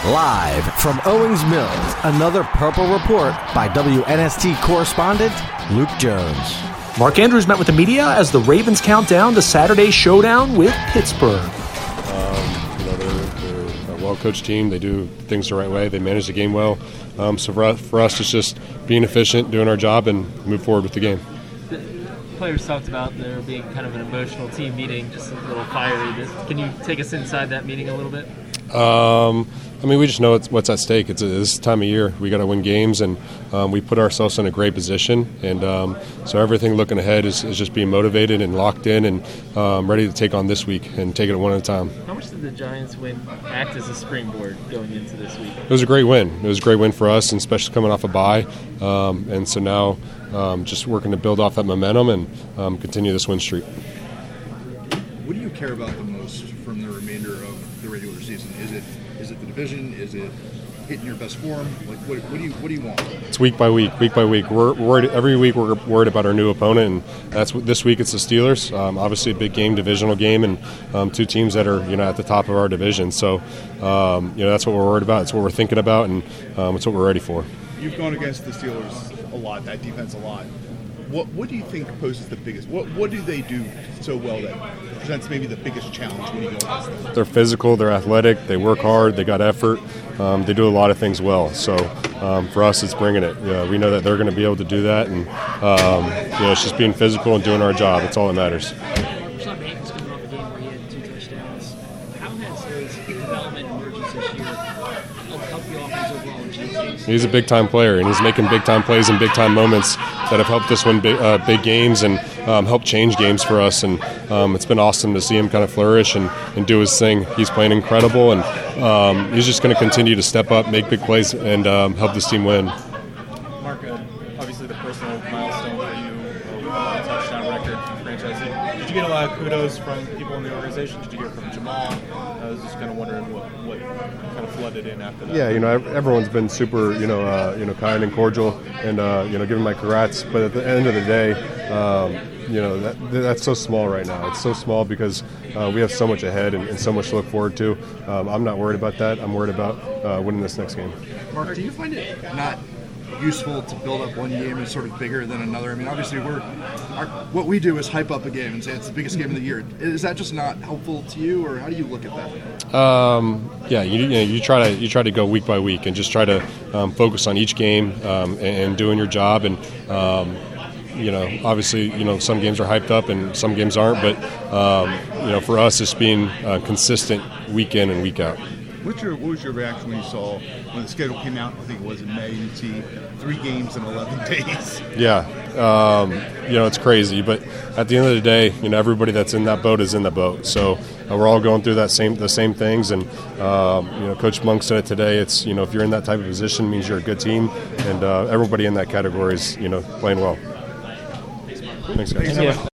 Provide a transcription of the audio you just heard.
Live from Owings Mills, another Purple Report by WNST correspondent Luke Jones. Mark Andrews met with the media as the Ravens count down to Saturday's showdown with Pittsburgh. They're a well-coached team. They do things the right way. They manage the game well. So for us, it's just being efficient, doing our job, and move forward with the game. The players talked about there being kind of an emotional team meeting, just a little fiery. Can you take us inside that meeting a little bit? We just know what's at stake. It's this time of year. We got to win games, and we put ourselves in a great position. And so everything looking ahead is just being motivated and locked in and ready to take on this week and take it one at a time. How much did the Giants win act as a springboard going into this week? It was a great win. It was a great win for us, and especially coming off a bye. And so now just working to build off that momentum and continue this win streak. What do you care about the most from the remainder of the regular season? Is it the division? Is it hitting your best form? Like what do you want? It's week by week. We're worried every week. We're worried about our new opponent, and this week it's the Steelers. Obviously, a big game, divisional game, and two teams that are at the top of our division. So that's what we're worried about. It's what we're thinking about, and it's what we're ready for. You've gone against the Steelers a lot. That defense a lot. What do you think poses the biggest? What do they do so well that presents maybe the biggest challenge when you go against them? They're physical. They're athletic. They work hard. They got effort. They do a lot of things well. So for us, it's bringing it. We know that they're going to be able to do that, and it's just being physical and doing our job. That's all that matters. Sean Payton's coming off a game where he had 2 touchdowns. How has his development emergence this year helped the offense overall in GTs? He's a big-time player, and he's making big-time plays in big-time moments that have helped us win big games and helped change games for us. And it's been awesome to see him kind of flourish and do his thing. He's playing incredible, and he's just going to continue to step up, make big plays, and help this team win. Mark, obviously the personal milestone for you, with a touchdown record for franchise. Did you get a lot of kudos from people in the organization? Did you hear from Jamal? I was just kind of wondering what kind of flooded in after that. Yeah, everyone's been super, kind and cordial, and giving my congrats. But at the end of the day, that's so small right now. It's so small because we have so much ahead and so much to look forward to. I'm not worried about that. I'm worried about winning this next game. Mark, do you find it not useful to build up one game as sort of bigger than another? I mean, obviously what we do is hype up a game and say it's the biggest game of the year. Is that just not helpful to you, or how do you look at that? You try to go week by week and just try to focus on each game and doing your job. And obviously, some games are hyped up and some games aren't. But for us, it's being consistent week in and week out. What was your reaction when you saw when the schedule came out? I think it was in May. You'd see 3 games in 11 days. Yeah, it's crazy. But at the end of the day, everybody that's in that boat is in the boat. So we're all going through the same things. And Coach Monk said it today. It's if you're in that type of position, it means you're a good team, and everybody in that category is playing well. Thanks, guys.